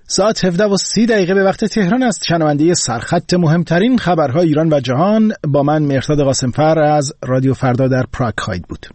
ساعت 17:30 به وقت تهران است. شنونده سرخط مهمترین خبرهای ایران و جهان با من مهرداد قاسمفر از رادیو فردا در پراگ خواهید بود.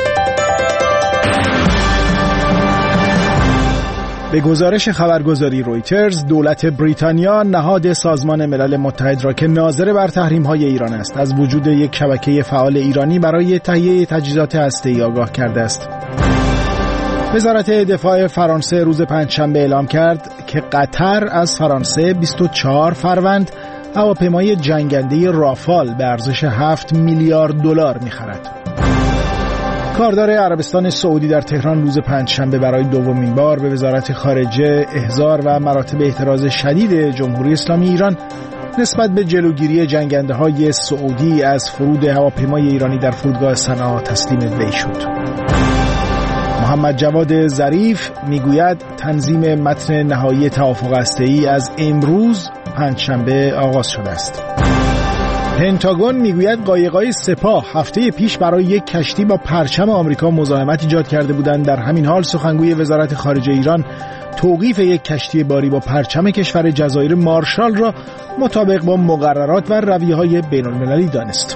به گزارش خبرگزاری رویترز، دولت بریتانیا نهاد سازمان ملل متحد را که ناظر بر تحریم‌های ایران است، از وجود یک شبکه فعال ایرانی برای تهیه تجهیزات هسته‌ای آگاه کرده است. وزارت دفاع فرانسه روز پنجشنبه اعلام کرد که قطر از فرانسه 24 فروند هواپیمای جنگنده رافال به ارزش 7 میلیارد دلار می‌خرد. کاردار عربستان سعودی در تهران روز پنجشنبه برای دومین بار به وزارت خارجه احضار و مراتب اعتراض شدید جمهوری اسلامی ایران نسبت به جلوگیری جنگنده‌های سعودی از فرود هواپیمای ایرانی در فرودگاه صنعا تسلیم وی شد. محمد جواد ظریف میگوید تنظیم متن نهایی توافق هسته‌ای از امروز پنجشنبه آغاز شده است. پنتاگون میگوید قایق‌های سپاه هفته پیش برای یک کشتی با پرچم آمریکا مزاحمت ایجاد کرده بودند. در همین حال سخنگوی وزارت خارجه ایران توقیف یک کشتی باری با پرچم کشور جزایر مارشال را مطابق با مقررات و رویه‌های بین‌المللی دانست.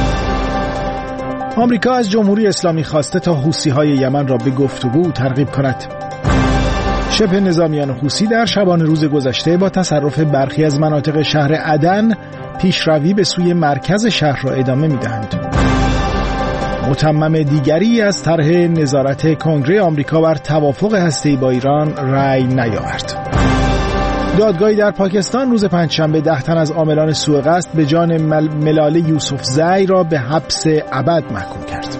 آمریکا از جمهوری اسلامی خواسته تا حوثی‌های یمن را به گفتگو ترغیب کند. شبه نظامیان حوثی در شبانه روز گذشته با تصرف برخی از مناطق شهر عدن پیشروی به سوی مرکز شهر را ادامه می‌دهند. متمم دیگری از طرح نظارت کنگره آمریکا بر توافق هسته‌ای با ایران رأی نیاورد. دادگاهی در پاکستان روز پنجشنبه 10 تن از عاملان سوء قصد به جان ملال یوسفزئی را به حبس ابد محکوم کرد.